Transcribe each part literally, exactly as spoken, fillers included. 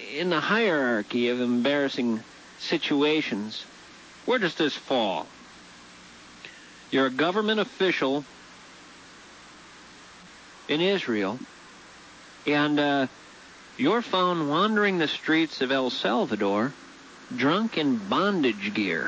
in the hierarchy of embarrassing situations, where does this fall? You're a government official in Israel, and uh, you're found wandering the streets of El Salvador drunk in bondage gear.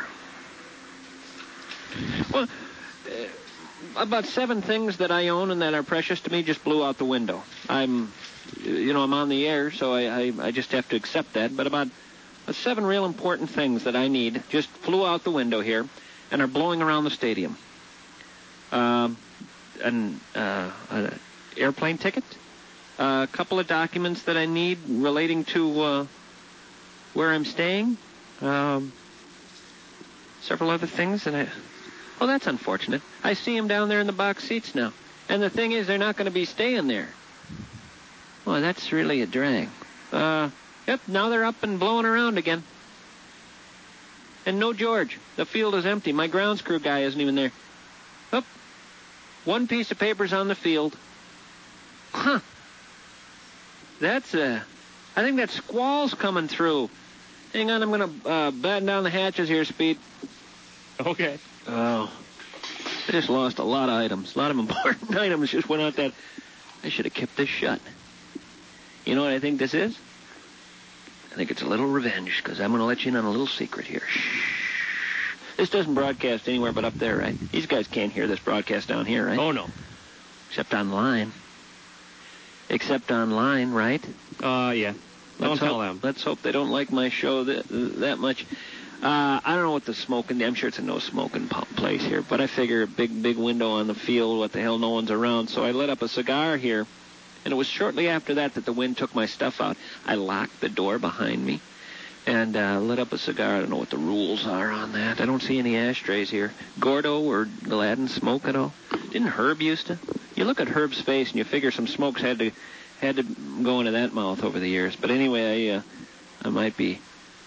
Well, uh, about seven things that I own and that are precious to me just blew out the window. I'm, you know, I'm on the air, so I, I, I just have to accept that. But about uh, seven real important things that I need just flew out the window here and are blowing around the stadium. Uh, an uh, an airplane ticket, uh, a couple of documents that I need relating to uh, where I'm staying, um, several other things, and I... Oh, that's unfortunate. I see them down there in the box seats now. And the thing is, they're not going to be staying there. Well, that's really a drag. Uh, yep, now they're up and blowing around again. And no George. The field is empty. My grounds crew guy isn't even there. Oh, one piece of paper's on the field. Huh. That's, uh, I think that squall's coming through. Hang on, I'm going to uh, batten down the hatches here, Speed. Okay. Oh, I just lost a lot of items. A lot of important items just went out that... I should have kept this shut. You know what I think this is? I think it's a little revenge, because I'm going to let you in on a little secret here. Shh. This doesn't broadcast anywhere but up there, right? These guys can't hear this broadcast down here, right? Oh, no. Except online. Except online, right? Uh, yeah. Don't let's tell hope, them. Let's hope they don't like my show that, that much. Uh, I don't know what the smoking... I'm sure it's a no-smoking place here, but I figure a big, big window on the field, what the hell, no one's around. So I lit up a cigar here, and it was shortly after that that the wind took my stuff out. I locked the door behind me and uh, lit up a cigar. I don't know what the rules are on that. I don't see any ashtrays here. Gordo or Gladden smoke at all? Didn't Herb used to? You look at Herb's face, and you figure some smokes had to had to go into that mouth over the years. But anyway, I, uh, I might be...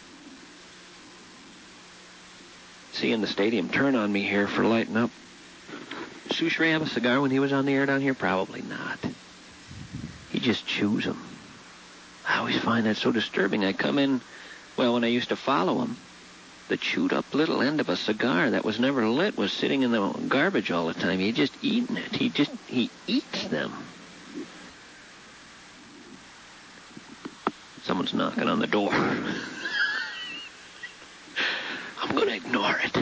seeing the stadium turn on me here for lighting up. Souchere have a cigar when he was on the air down here? Probably not. He just chews them. I always find that so disturbing. I come in, well, when I used to follow him, the chewed up little end of a cigar that was never lit was sitting in the garbage all the time. He just eating it. He just, he eats them. Someone's knocking on the door. I'm going to ignore it.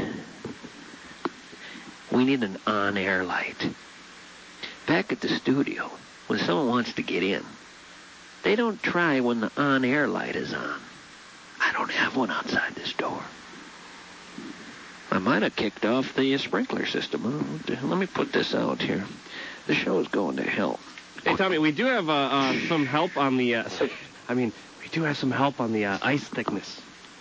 We need an on-air light. Back at the studio, when someone wants to get in, they don't try when the on-air light is on. I don't have one outside this door. I might have kicked off the uh, sprinkler system. Oh, let me put this out here. The show's going to hell. Hey, Tommy, we do have uh, uh, some help on the... Uh, I mean, we do have some help on the uh, ice thickness.